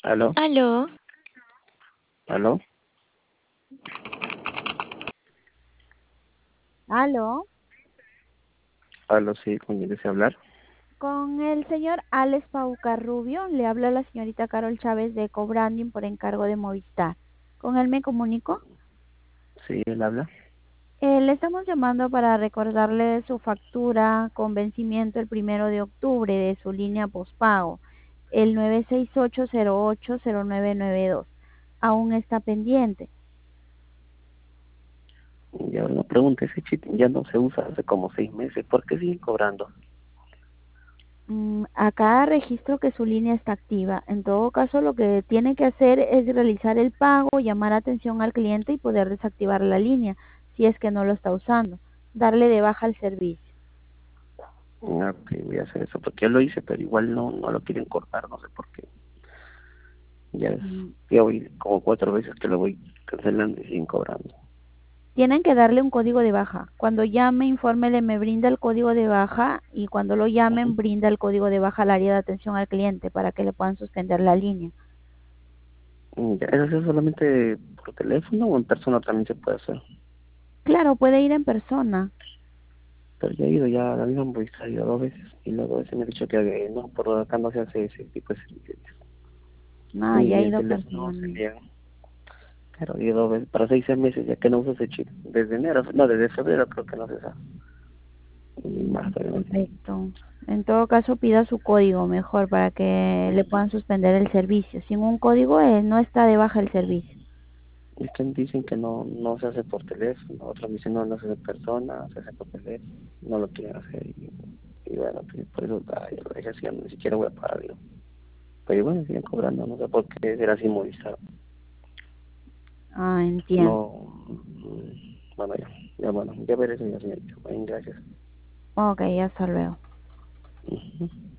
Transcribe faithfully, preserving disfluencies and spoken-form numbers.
¿Aló? Aló, ¿Aló? Aló, ¿Aló? Sí, ¿con quién desea hablar? con el señor Alex Paucar Rubio, le habla la señorita Carol Chávez de Cobranding por encargo de Movistar. ¿Con él me comunico? Sí, él habla. Eh, le estamos llamando para recordarle su factura con vencimiento el primero de octubre de su línea postpago, el nueve seis ocho cero ocho cero nueve nueve dos. Aún está pendiente. Y ahora una pregunta, ese chip ya no se usa hace como seis meses, ¿por qué siguen cobrando? Mm, acá registro que su línea está activa. En todo caso, lo que tiene que hacer es realizar el pago, llamar atención al cliente y poder desactivar la línea si es que no lo está usando. Darle de baja el servicio. Ah, ok, voy a hacer eso, porque yo lo hice, pero igual no, no lo quieren cortar, no sé por qué. Ya es, Mm, ya voy como cuatro veces que lo voy cancelando y siguen cobrando. Tienen que darle un código de baja. Cuando llame, infórmele, me brinda el código de baja y cuando lo Ujú. llamen, brinda el código de baja al área de atención al cliente para que le puedan suspender la línea. Mm, Ya, ¿eso es solamente por teléfono o en persona también se puede hacer? Claro, puede ir en persona. Pero ya he ido, ya a la misma Movistar he ido dos veces y luego ese me ha dicho que eh, no, por acá no se hace ese tipo de servicios. Ah, ya ha Ni el ido teléfono se personalmente. envía. Claro, y dos veces, para seis meses, ya que no uso ese chip. Desde enero, no, desde febrero creo que no se usa. Y Mm, más obviamente. Perfecto. En todo caso, pida su código mejor para que le puedan suspender el servicio. Sin un código, eh, no está de baja el servicio. Y que dicen que no, no se hace por teléfono, otros dicen no, no se hace en persona, se hace por teléfono, no lo quieren hacer. Y, y bueno, pues, por eso ah, yo lo dejé así, ni siquiera voy a pagar, digo. Pero bueno, siguen cobrando, no sé por qué será así Movistar. Ah, entiendo. No, mm, bueno, ya, ya bueno, ya veré, señor, señorita. Bueno, gracias. Ok, hasta luego. Ujú.